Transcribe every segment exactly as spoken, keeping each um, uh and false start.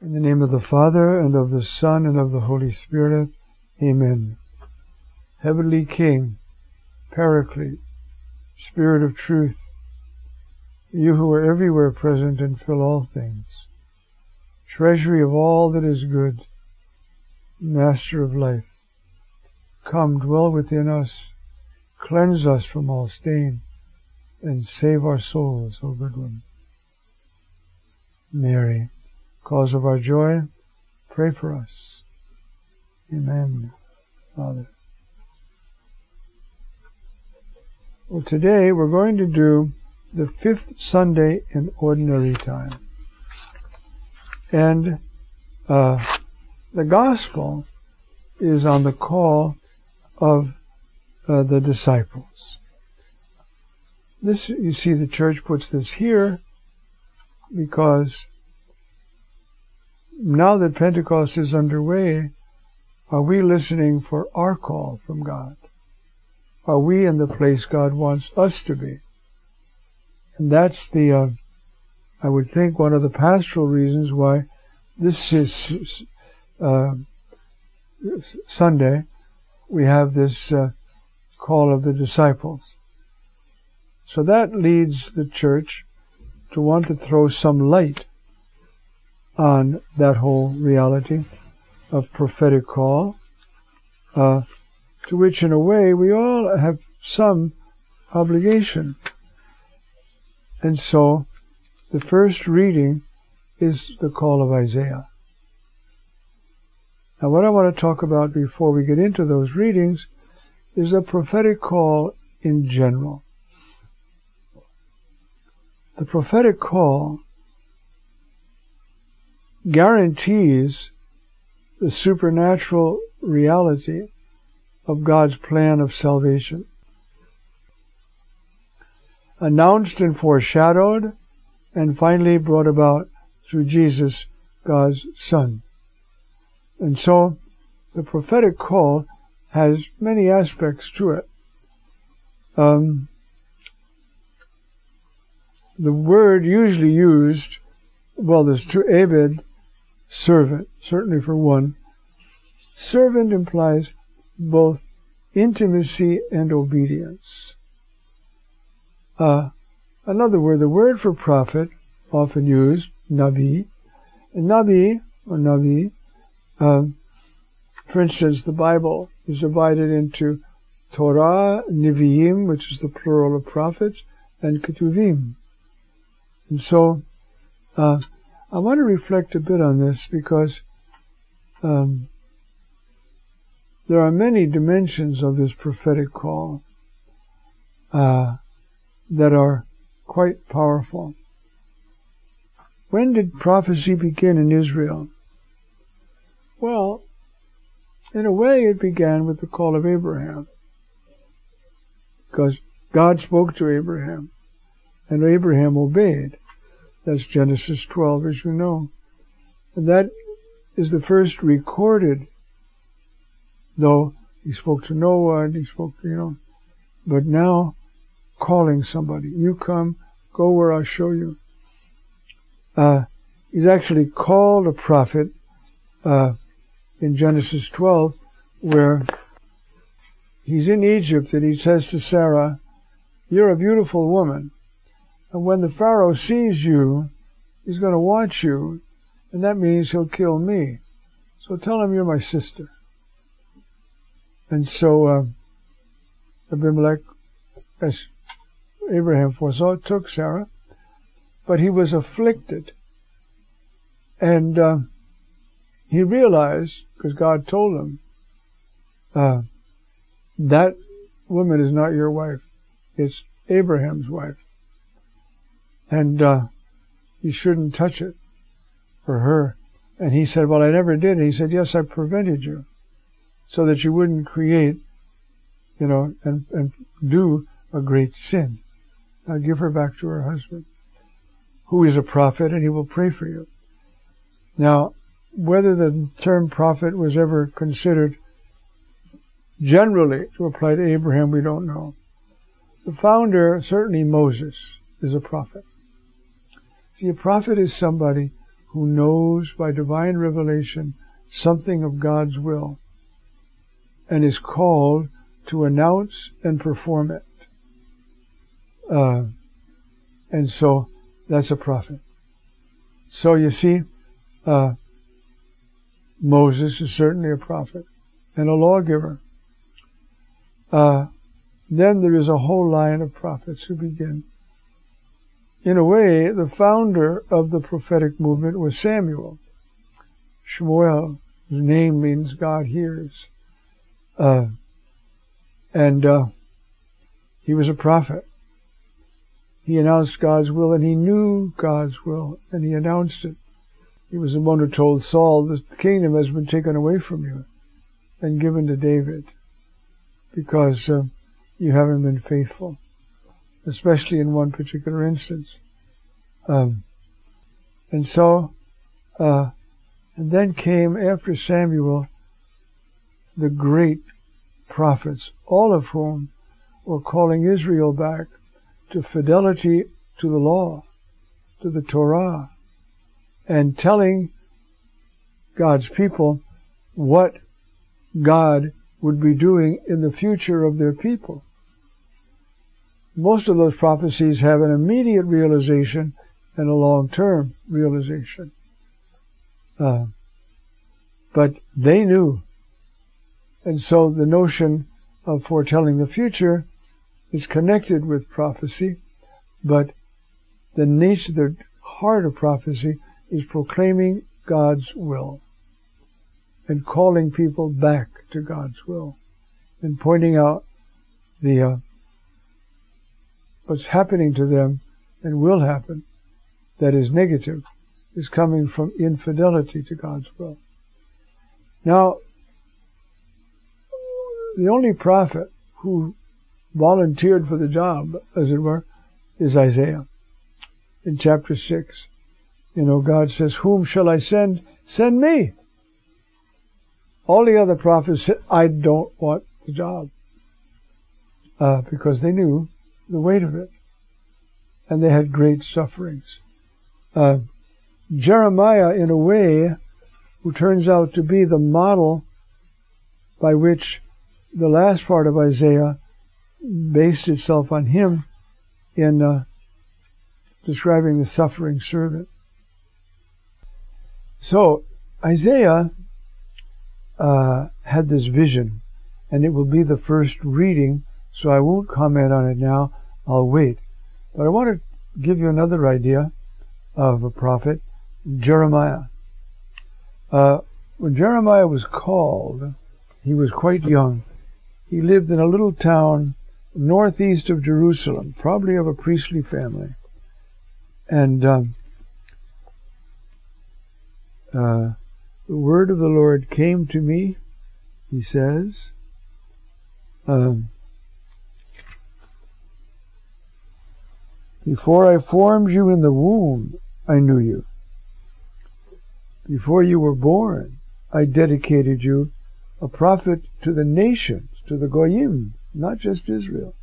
In the name of the Father, and of the Son, and of the Holy Spirit. Amen. Heavenly King, Paraclete, Spirit of truth, you who are everywhere present and fill all things, treasury of all that is good, Master of life, come, dwell within us, cleanse us from all stain, and save our souls, O good one. Mary, cause of our joy, pray for us. Amen. Father. Well, today we're going to do the fifth Sunday in Ordinary Time. And uh, the Gospel is on the call of uh, the disciples. This, you see, the Church puts this here because now that Pentecost is underway, are we listening for our call from God? Are we in the place God wants us to be? And that's the, uh, I would think, one of the pastoral reasons why this is uh, Sunday, we have this uh, call of the disciples. So that leads the Church to want to throw some light on that whole reality of prophetic call, uh, to which in a way we all have some obligation. And so the first reading is the call of Isaiah. Now what I want to talk about before we get into those readings is the prophetic call in general. The prophetic call guarantees the supernatural reality of God's plan of salvation, announced and foreshadowed, and finally brought about through Jesus, God's Son. And so the prophetic call has many aspects to it. Um, the word usually used, well, there's two, Abed, servant, certainly for one. Servant implies both intimacy and obedience. Uh, another word, the word for prophet, often used, Nabi. And Nabi, or Nabi, uh, for instance, the Bible is divided into Torah, Nevi'im, which is the plural of prophets, and Ketuvim. And so, uh, I want to reflect a bit on this because um, there are many dimensions of this prophetic call uh, that are quite powerful. When did prophecy begin in Israel? Well, in a way it began with the call of Abraham, because God spoke to Abraham, and Abraham obeyed. That's Genesis twelve, as you know. And that is the first recorded, though he spoke to Noah and he spoke to, you know, but now calling somebody. You come, go where I'll show you. Uh, he's actually called a prophet uh, in Genesis twelve, where he's in Egypt and he says to Sarah, you're a beautiful woman. And when the Pharaoh sees you, he's going to watch you, and that means he'll kill me. So tell him you're my sister. And so uh, Abimelech, as Abraham foresaw, took Sarah, but he was afflicted. And uh, he realized, because God told him, uh, that woman is not your wife. It's Abraham's wife. And uh, you shouldn't touch it for her. And he said, well, I never did. And he said, yes, I prevented you so that you wouldn't create, you know, and, and do a great sin. Now give her back to her husband, who is a prophet, and he will pray for you. Now, whether the term prophet was ever considered generally to apply to Abraham, we don't know. The founder, certainly Moses, is a prophet. See, a prophet is somebody who knows by divine revelation something of God's will and is called to announce and perform it. Uh, and so that's a prophet. So you see, uh, Moses is certainly a prophet and a lawgiver. Uh, then there is a whole line of prophets who begin. In a way, the founder of the prophetic movement was Samuel. Shmuel, whose name means God hears. Uh, and uh, he was a prophet. He announced God's will, and he knew God's will, and he announced it. He was the one who told Saul, the kingdom has been taken away from you and given to David because uh, you haven't been faithful, especially in one particular instance. Um, and so, uh, and then came after Samuel the great prophets, all of whom were calling Israel back to fidelity to the law, to the Torah, and telling God's people what God would be doing in the future of their people. Most of those prophecies have an immediate realization and a long-term realization. Uh, but they knew. And so the notion of foretelling the future is connected with prophecy, but the nature, the heart of prophecy is proclaiming God's will and calling people back to God's will and pointing out the uh, what's happening to them and will happen that is negative is coming from infidelity to God's will. Now, the only prophet who volunteered for the job, as it were, is Isaiah. In chapter six, you know, God says, "Whom shall I send? Send me." All the other prophets said, "I don't want the job," uh, because they knew the weight of it, and they had great sufferings. Uh, Jeremiah, in a way, who turns out to be the model by which the last part of Isaiah based itself on him in uh, describing the suffering servant. So Isaiah uh, had this vision, and it will be the first reading, so I won't comment on it now. I'll wait. But I want to give you another idea of a prophet, Jeremiah. Uh, when Jeremiah was called, he was quite young. He lived in a little town northeast of Jerusalem, probably of a priestly family. And um, uh, the word of the Lord came to me, he says, um, before I formed you in the womb, I knew you. Before you were born, I dedicated you a prophet to the nations, to the Goyim, not just Israel.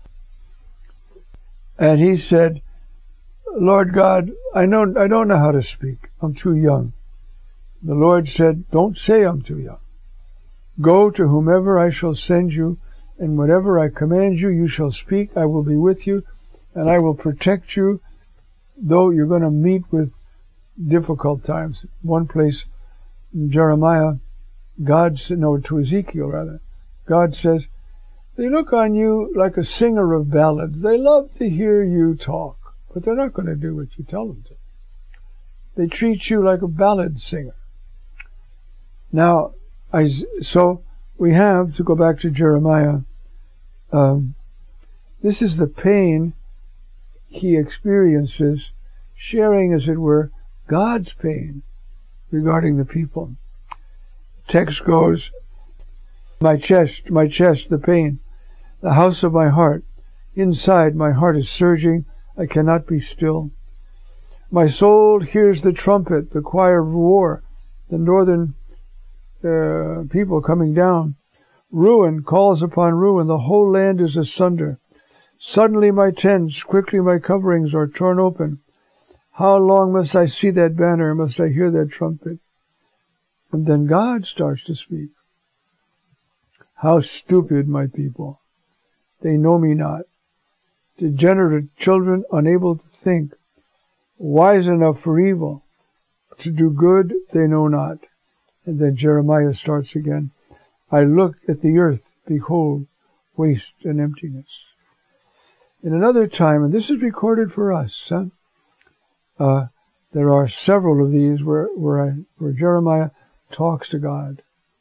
And he said, Lord God, I know I don't know how to speak. I'm too young. The Lord said, don't say I'm too young. Go to whomever I shall send you, and whatever I command you, you shall speak. I will be with you, and I will protect you, though you're going to meet with difficult times. One place in Jeremiah, God said, no, to Ezekiel rather, God says, they look on you like a singer of ballads. They love to hear you talk, but they're not going to do what you tell them to. They treat you like a ballad singer. Now, I, so we have to go back to Jeremiah. Um, this is the pain he experiences, sharing, as it were, God's pain regarding the people. Text goes, my chest, my chest, the pain, the house of my heart. Inside my heart is surging, I cannot be still. My soul hears the trumpet, the choir of war, the northern uh, people coming down. Ruin calls upon ruin, the whole land is asunder. Suddenly my tents, quickly my coverings are torn open. How long must I see that banner? Must I hear that trumpet? And then God starts to speak. How stupid, my people. They know me not. Degenerate children, unable to think. Wise enough for evil. To do good, they know not. And then Jeremiah starts again. I looked at the earth, behold, waste and emptiness. In another time, and this is recorded for us, huh? uh, there are several of these where, where, I, where Jeremiah talks to God.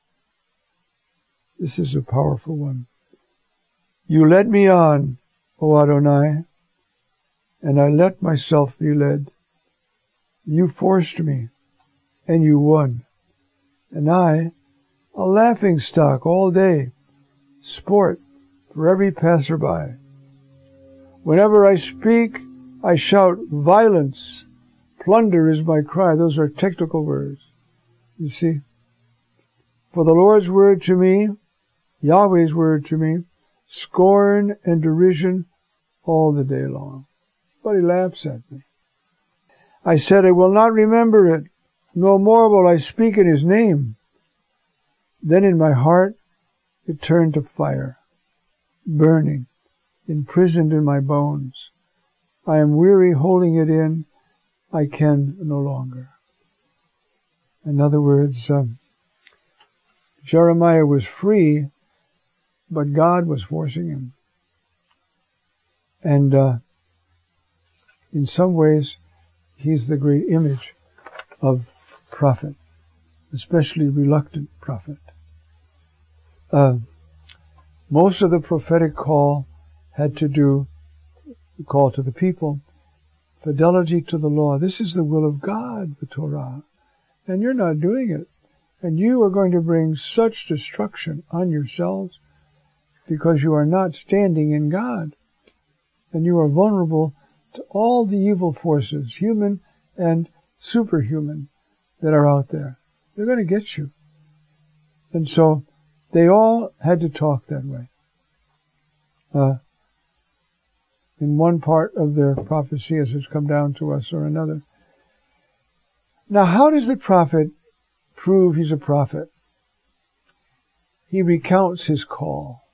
This is a powerful one. You led me on, O Adonai, and I let myself be led. You forced me, and you won. And I, a laughing stock all day, sport for every passerby. Whenever I speak, I shout violence. Plunder is my cry. Those are technical words. You see? For the Lord's word to me, Yahweh's word to me, scorn and derision all the day long. But he laughs at me. I said, I will not remember it. No more will I speak in his name. Then in my heart it turned to fire, burning, imprisoned in my bones. I am weary holding it in. I can no longer. In other words, um, Jeremiah was free, but God was forcing him. And uh, in some ways, he's the great image of prophet, especially reluctant prophet. Uh, most of the prophetic call had to do, the call to the people, fidelity to the law. This is the will of God, the Torah. And you're not doing it. And you are going to bring such destruction on yourselves because you are not standing in God. And you are vulnerable to all the evil forces, human and superhuman, that are out there. They're going to get you. And so they all had to talk that way. Uh, in one part of their prophecy as it's come down to us or another. Now, how does the prophet prove he's a prophet? He recounts his call.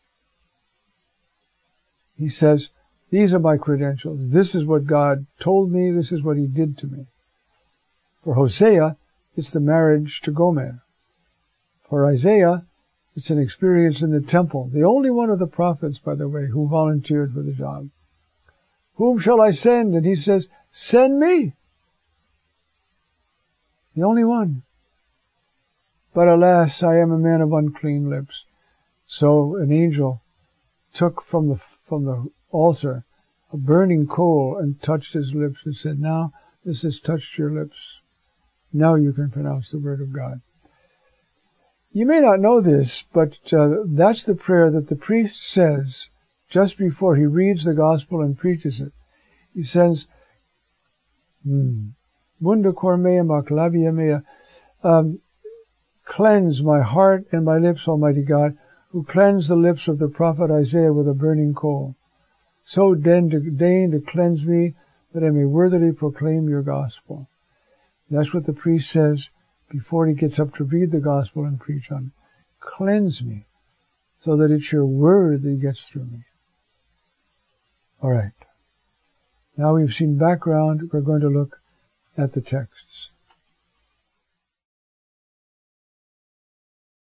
He says, these are my credentials. This is what God told me. This is what he did to me. For Hosea, it's the marriage to Gomer. For Isaiah, it's an experience in the temple. The only one of the prophets, by the way, who volunteered for the job. Whom shall I send? And he says, send me. The only one. But alas, I am a man of unclean lips. So an angel took from the from the altar a burning coal and touched his lips and said, now this has touched your lips. Now you can pronounce the word of God. You may not know this, but uh, that's the prayer that the priest says just before he reads the gospel and preaches it. He says, Munda kormea maklavia mea, um, cleanse my heart and my lips, Almighty God, who cleansed the lips of the prophet Isaiah with a burning coal. So deign to, deign to cleanse me, that I may worthily proclaim your gospel. That's what the priest says before he gets up to read the gospel and preach on it. Cleanse me, so that it's your word that gets through me. All right. Now we've seen background, we're going to look at the texts.